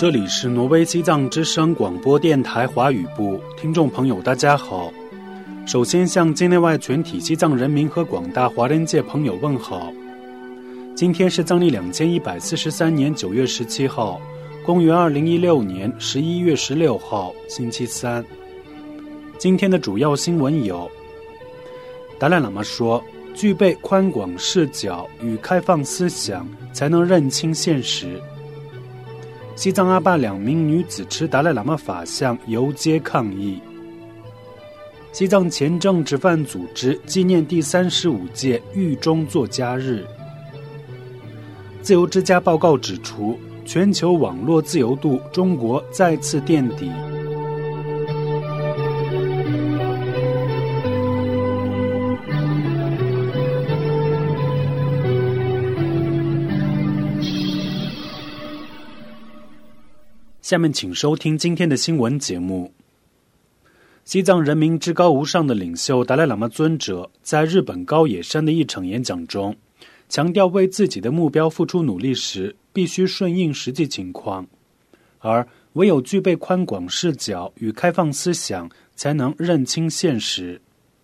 这里是挪威西藏之声广播电台华语部，听众朋友大家好。首先向境内外全体西藏人民和广大华人界朋友问好。今天是藏历2143年9月17号，公元2016年11月16号，星期三。今天的主要新闻有：达赖喇嘛说，具备宽广视角与开放思想，才能认清现实。西藏阿坝2名女子持达赖喇嘛法像游街抗议。西藏前政治犯组织纪念第35届狱中作家日。自由之家报告指出，全球网络自由度，中国再次垫底。下面请收听今天的新闻节目。西藏人民至高无上的领袖达赖喇嘛尊者在日本高野山的一场演讲中，强调为自己的目标付出努力时，必须顺应实际情况，而唯有具备宽广视角与开放思想，才能认清现实。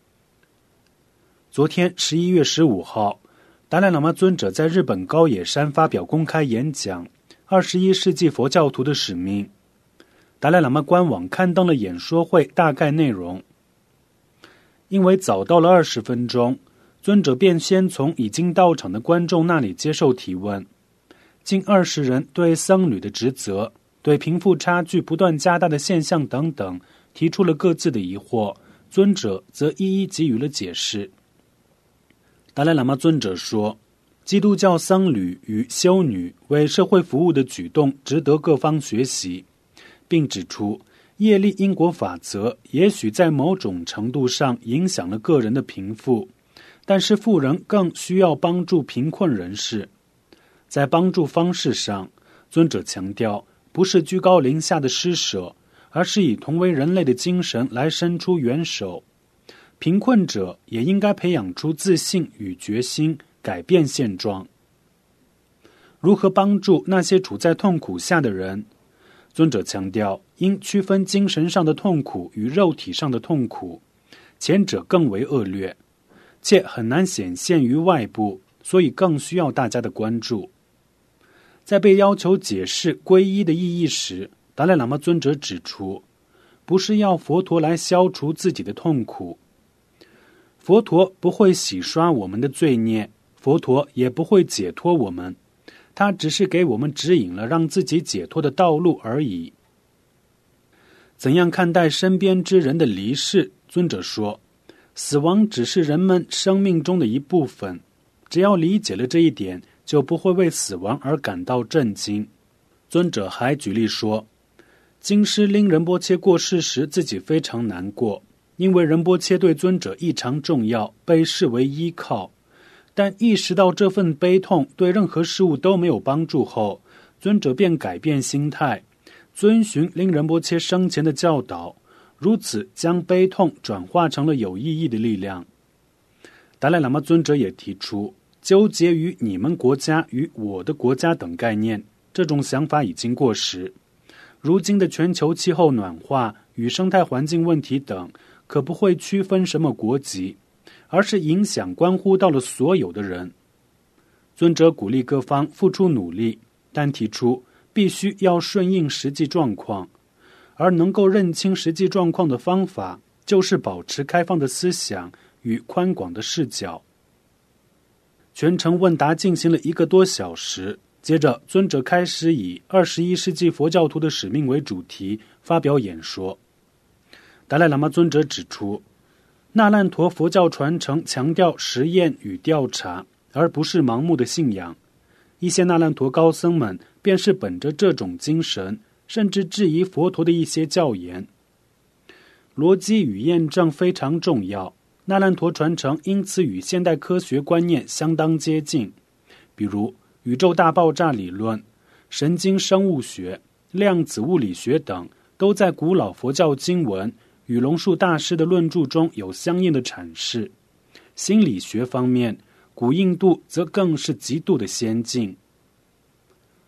昨天11月15号，达赖喇嘛尊者在日本高野山发表公开演讲，21世纪佛教徒的使命。达赖喇嘛官网刊登了演说会大概内容。因为早到了20分钟，尊者便先从已经到场的观众那里接受提问。近20人对僧侣的职责、对贫富差距不断加大的现象等等提出了各自的疑惑，尊者则一一给予了解释。达赖喇嘛尊者说，基督教僧侣与修女为社会服务的举动值得各方学习，并指出业力因果法则也许在某种程度上影响了个人的贫富，但是富人更需要帮助贫困人士。在帮助方式上，尊者强调不是居高临下的施舍，而是以同为人类的精神来伸出援手。贫困者也应该培养出自信与决心，改变现状。如何帮助那些处在痛苦下的人？尊者强调，应区分精神上的痛苦与肉体上的痛苦，前者更为恶劣，且很难显现于外部，所以更需要大家的关注。在被要求解释皈依的意义时，达赖喇嘛尊者指出，不是要佛陀来消除自己的痛苦，佛陀不会洗刷我们的罪孽，佛陀也不会解脱我们，他只是给我们指引了让自己解脱的道路而已。怎样看待身边之人的离世？尊者说，死亡只是人们生命中的一部分，只要理解了这一点，就不会为死亡而感到震惊。尊者还举例说，经师拎仁波切过世时，自己非常难过，因为仁波切对尊者异常重要，被视为依靠。但意识到这份悲痛对任何事物都没有帮助后，尊者便改变心态，遵循拎仁波切生前的教导，如此将悲痛转化成了有意义的力量。达赖喇嘛尊者也提出，纠结于你们国家与我的国家等概念，这种想法已经过时。如今的全球气候暖化与生态环境问题等，可不会区分什么国籍，而是影响关乎到了所有的人。尊者鼓励各方付出努力，但提出必须要顺应实际状况，而能够认清实际状况的方法，就是保持开放的思想与宽广的视角。全程问答进行了1个多小时，接着尊者开始以21世纪佛教徒的使命为主题发表演说。达赖喇嘛尊者指出，那烂陀佛教传承强调实验与调查，而不是盲目的信仰。一些那烂陀高僧们便是本着这种精神，甚至质疑佛陀的一些教言。逻辑与验证非常重要，那烂陀传承因此与现代科学观念相当接近，比如宇宙大爆炸理论、神经生物学、量子物理学等，都在古老佛教经文与龙树大师的论著中有相应的阐释。心理学方面，古印度则更是极度的先进。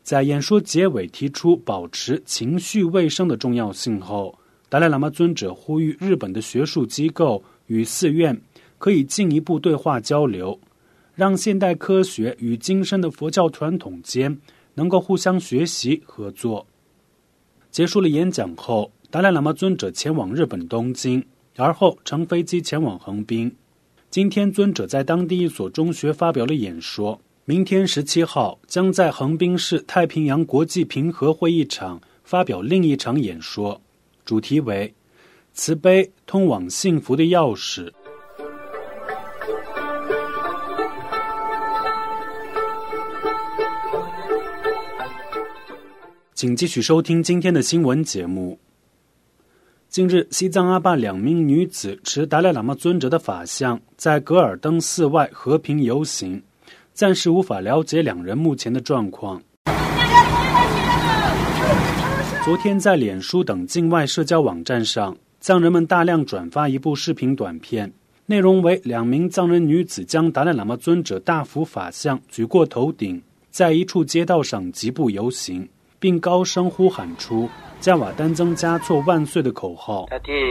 在演说结尾提出保持情绪卫生的重要性后，达赖喇嘛尊者呼吁日本的学术机构与寺院可以进一步对话交流，让现代科学与精深的佛教传统间能够互相学习合作。结束了演讲后，达赖喇嘛尊者前往日本东京，而后乘飞机前往横滨。今天尊者在当地一所中学发表了演说，明天17号将在横滨市太平洋国际平和会议场发表另一场演说，主题为慈悲通往幸福的钥匙。请继续收听今天的新闻节目。近日，西藏阿坝2名女子持达赖喇嘛尊者的法像在噶尔登寺外和平游行，暂时无法了解2人目前的状况。昨天在脸书等境外社交网站上，藏人们大量转发一部视频短片，内容为2名藏人女子将达赖喇嘛尊者大幅法像举过头顶，在一处街道上疾步游行，并高声呼喊出加瓦丹增加措万岁的口号。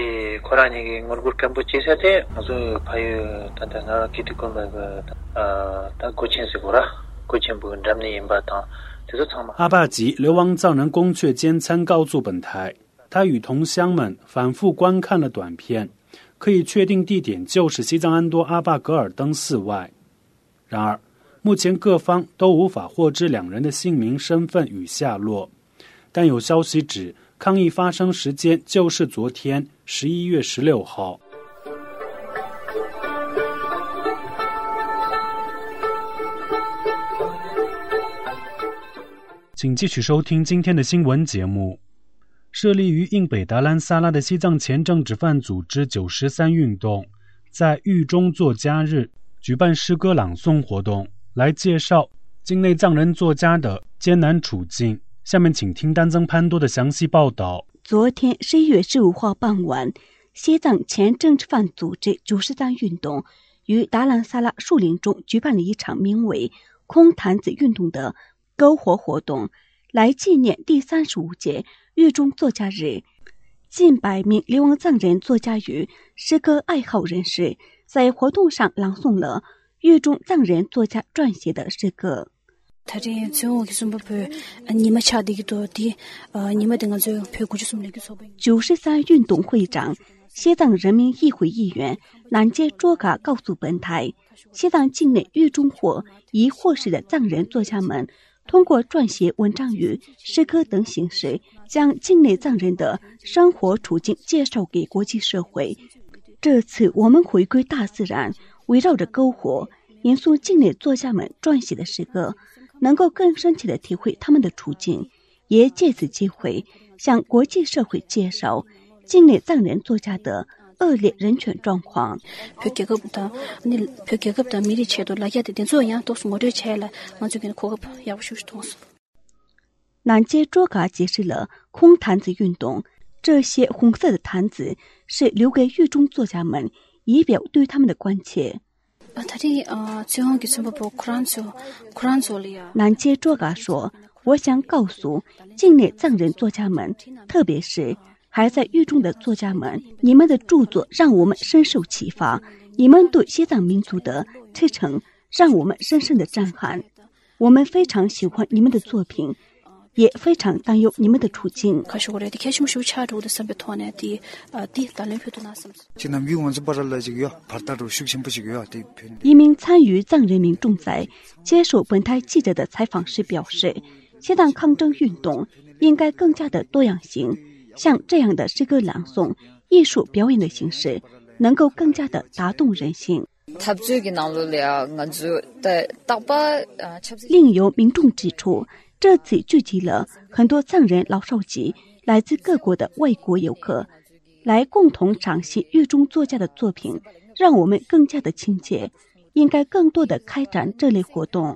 阿坝吉流亡藏人宫阙坚参告诉本台，他与同乡们反复观看了短片，可以确定地点就是西藏安多阿坝噶尔登寺外。然而目前各方都无法获知2人的姓名、身份与下落，但有消息指抗议发生时间就是昨天11月16号。请继续收听今天的新闻节目。设立于印北达兰萨拉的西藏前政治犯组织913运动，在狱中作家日举办诗歌朗诵活动，来介绍境内藏人作家的艰难处境。下面请听丹增潘多的详细报道。 昨天11月15号傍晚，西藏前政治犯组织913运动于达兰萨拉树林中举办了一场名为空坛子运动的篝火活动，来纪念第35届狱中作家日。近100名流亡藏人作家与诗歌爱好人士在活动上朗诵了狱中藏人作家撰写的诗歌。913运动会长、西藏人民议会议员南杰卓嘎告诉本台，西藏境内狱中或已获释的藏人作家们通过撰写文章与诗歌等形式，将境内藏人的生活处境介绍给国际社会。这次我们回归大自然，围绕着篝火，吟诵境内作家们撰写的诗歌，能够更深切地体会他们的处境，也借此机会向国际社会介绍境内藏人作家的恶劣人权状况。南杰卓嘎解释了空坛子运动，这些红色的坛子是留给狱中作家们，以表对他们的关切。南杰卓嘎说，我想告诉境内藏人作家们，特别是还在狱中的作家们，你们的著作让我们深受启发，你们对西藏民族的赤诚让我们深深的震撼。我们非常喜欢你们的作品，也非常担忧你们的处境。一名参与藏人民众在接受本台记者的采访时表示，西藏抗争运动应该更加的多样性，像这样的诗歌朗诵、艺术表演的形式能够更加的打动人心。另有民众指出，这次聚集了很多藏人老少及来自各国的外国游客，来共同赏析狱中作家的作品，让我们更加的亲切，应该更多的开展这类活动。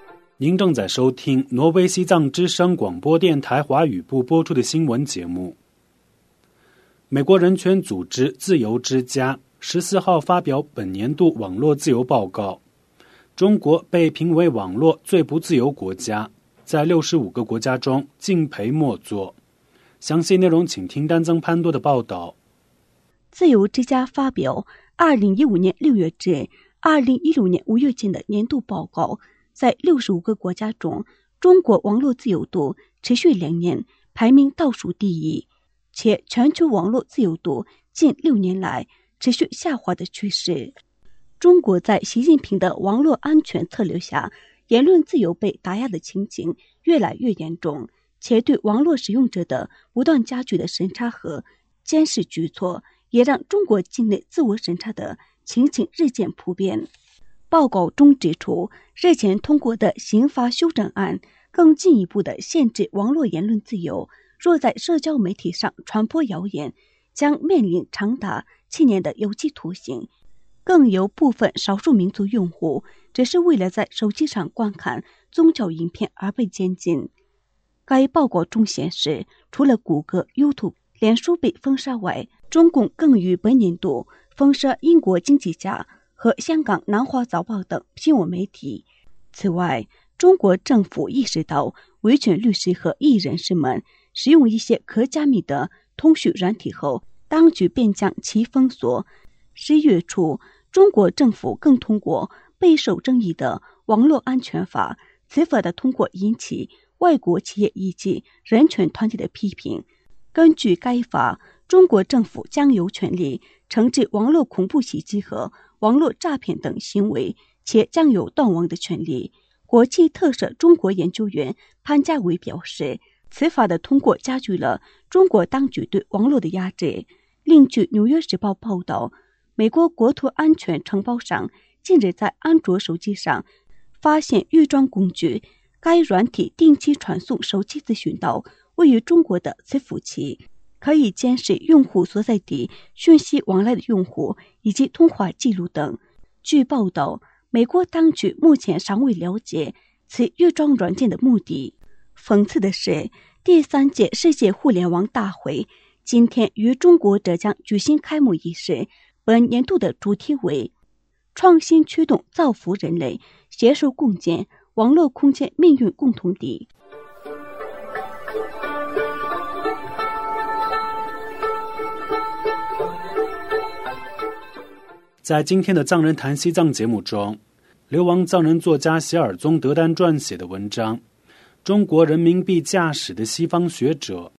您正在收听挪威西藏之声广播电台华语部播出的新闻节目。 美国人权组织自由之家14号发表本年度网络自由报告，中国被评为网络最不自由国家，在65个国家中敬陪末座。详细内容请听丹增潘多的报道。 自由之家发表2015年6月至2016年5月间的年度报告，在65个国家中，中国网络自由度持续2年排名倒数第一，且全球网络自由度近6年来持续下滑的趋势。中国在习近平的网络安全策略下，言论自由被打压的情形越来越严重，且对网络使用者的不断加剧的审查和监视举措，也让中国境内自我审查的情形日渐普遍。报告中指出，日前通过的刑法修正案更进一步的限制网络言论自由，若在社交媒体上传播谣言，将面临长达7年的有期徒刑。更有部分少数民族用户只是为了在手机上观看宗教影片而被监禁。该报告中显示，除了谷歌、YouTube、脸书被封杀外，中共更于本年度封杀英国经济家和香港南华早报等新闻媒体。此外，中国政府意识到维权律师和异议人士们使用一些可加密的通讯软体后，当局便将其封锁。11月初，中国政府更通过备受争议的网络安全法，此法的通过引起外国企业以及人权团体的批评。根据该法，中国政府将有权利惩治网络恐怖袭击和网络诈骗等行为，且将有断网的权利。国际特赦中国研究员潘家伟表示，此法的通过加剧了中国当局对网络的压制。另据《纽约时报》报道，美国国土安全承包商近日在安卓手机上发现预装工具，该软体定期传送手机资讯到位于中国的伺服器，可以监视用户所在地讯息往来的用户以及通话记录等。据报道，美国当局目前尚未了解此预装软件的目的。讽刺的是，第3届世界互联网大会今天于中国浙江举行开幕仪式，本年度的主题为创新驱动造福人类，携手共建网络空间命运共同体。 在今天的藏人谈西藏节目中，流亡藏人作家谢尔宗德丹撰写的文章《中国人民币驾驶的西方学者》。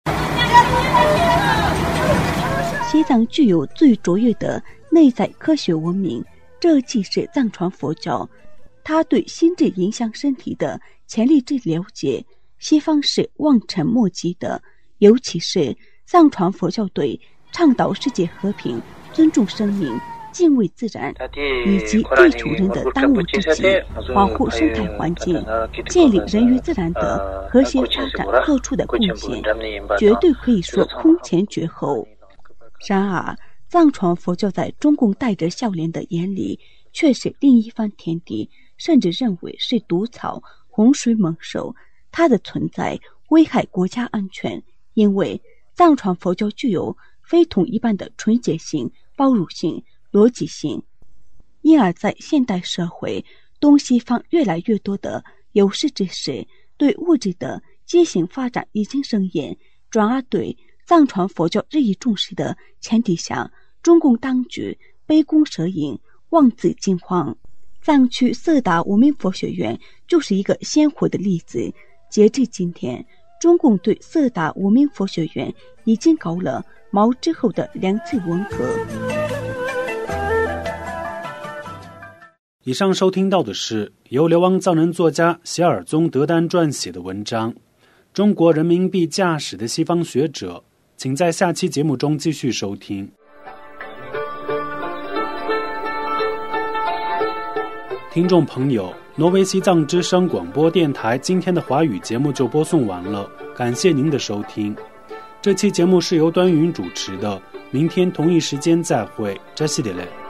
西藏具有最卓越的内在科学文明，这既是藏传佛教它对心智影响身体的潜力之了解，西方是望尘莫及的。尤其是藏传佛教对倡导世界和平、尊重生命、敬畏自然以及地球人的当务之急，保护生态环境，建立人与自然的和谐发展做出的贡献，绝对可以说空前绝后。然而，藏传佛教在中共带着笑脸的眼里，却是另一番天地，甚至认为是毒草、洪水猛兽，它的存在危害国家安全。因为藏传佛教具有非同一般的纯洁性、包容性、逻辑性，因而在现代社会，东西方越来越多的有识之士对物质的畸形发展已经生厌，转而对藏传佛教日益重视的前提下，中共当局杯弓蛇影、妄自惊慌。藏区色达无名佛学院就是一个鲜活的例子。截至今天，中共对色达无名佛学院已经搞了毛之后的2次文革。 以上收听到的是由流亡藏人作家谢尔宗德丹撰写的文章《中国人民币驾驶的西方学者》，请在下期节目中继续收听。听众朋友，挪威西藏之声广播电台今天的华语节目就播送完了，感谢您的收听。这期节目是由端云主持的，明天同一时间再会，扎西德勒。